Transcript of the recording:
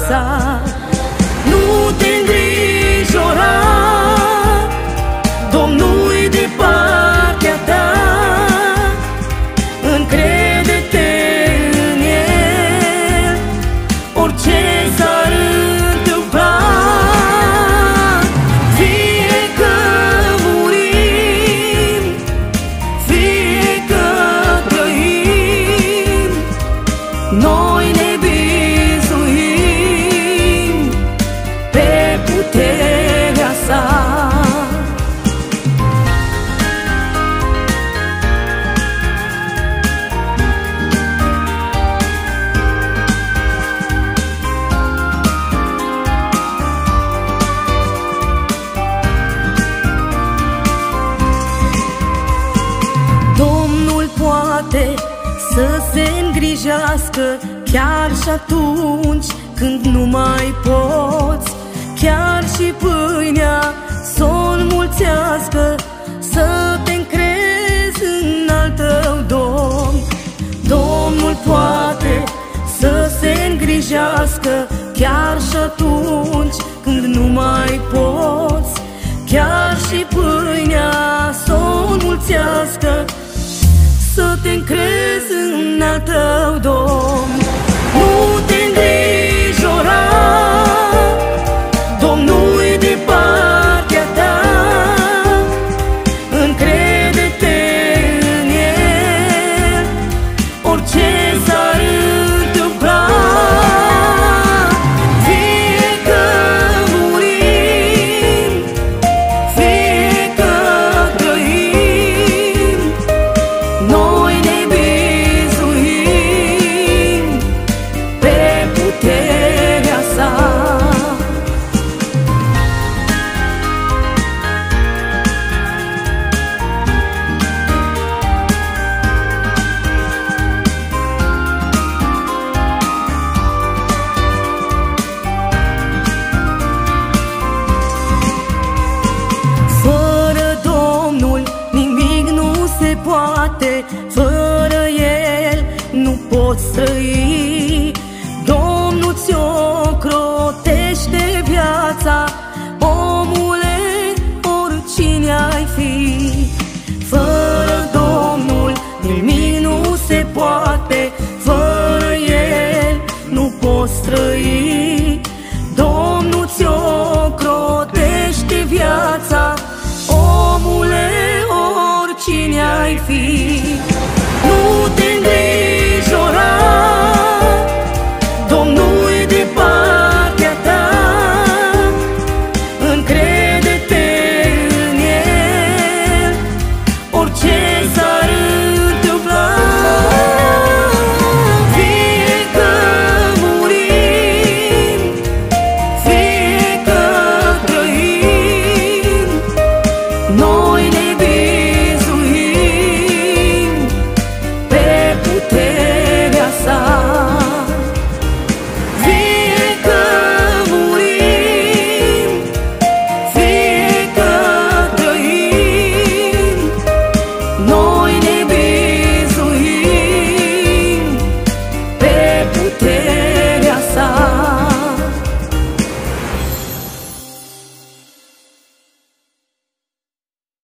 sa. Nu te îngrijora, Domnul-i de partea ta, încrede-te în El, orice s-ar întâmpla. Fie că murim, fie că trăim, noi ne bizuim pe puterea sa. Domnul poate să se îngrijească chiar și atunci când nu mai poți, chiar și pâinea s-o înmulțească, să te încrezi în al tău Domn. Domnul poate să se îngrijească chiar și atunci când nu mai poți, chiar și pâinea s-o înmulțească, să te încrezi în al tău Domn. Nu te îngrijora, Domnul-i de partea ta, încrede-te în El, orice s-ar întâmpla. Fie că murim, fie că trăim, noi ne bizuim pe puterea sa. Fără Domnul nimic nu se poate, fără El nu poți trăi. Domnul ți-o crotește viața, omule, oricine ai fi. Fără Domnul nimic nu se poate, fără El nu poți trăi. Domnul ți-o crotește viața, omule, oricine ai fi. Nu te